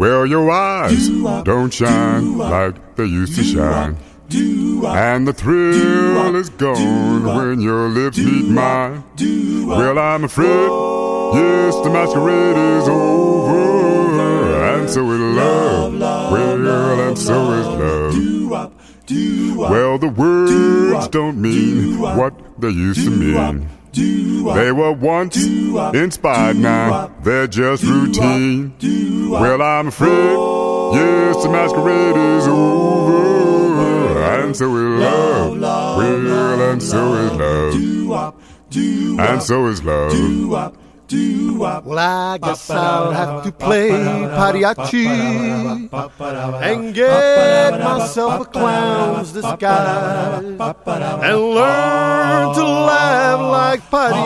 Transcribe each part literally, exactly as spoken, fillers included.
Well, your eyes don't shine like they used to shine, and the thrill is gone when your lips meet mine. Well, I'm afraid, yes, the masquerade is over, and so is love. Well, and so is love. Well, the words don't mean what they used to mean. They were once inspired, now they're just routine. Well, I'm afraid, yes, the masquerade is over, and so is love. Well, and so is love. And so is love. Well, I guess I'll have to play mariachi and get myself a clown's disguise and learn to laugh like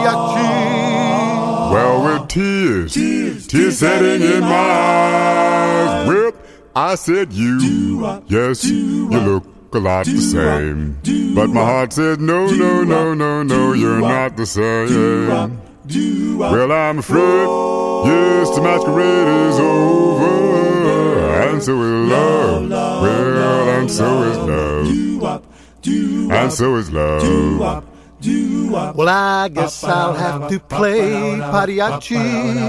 mariachi. Well, with tears, tears, tears setting in my eyes, well, I said you, yes, you look a lot the same, but my heart said no, no, no, no, no, you're not the same. Well, I'm afraid, yes, the masquerade is over, and so is love. Well, and so is love. And so is love. Well, I guess I'll have to play mariachi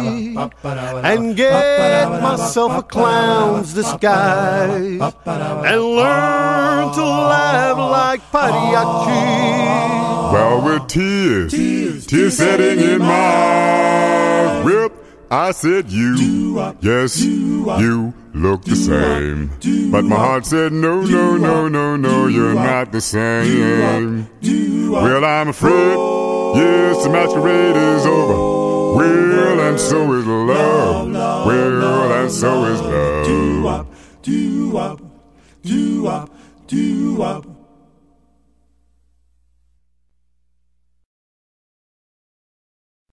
and get myself a clown's disguise and learn to laugh like mariachi. Well, with tears, tears, tears setting in my eyes, well, I said you, yes, you look the same, but my heart said no, no, no, no, no, you're not the same. Well, I'm afraid, yes, the masquerade is over. Well, and so is love. Well, and so is love.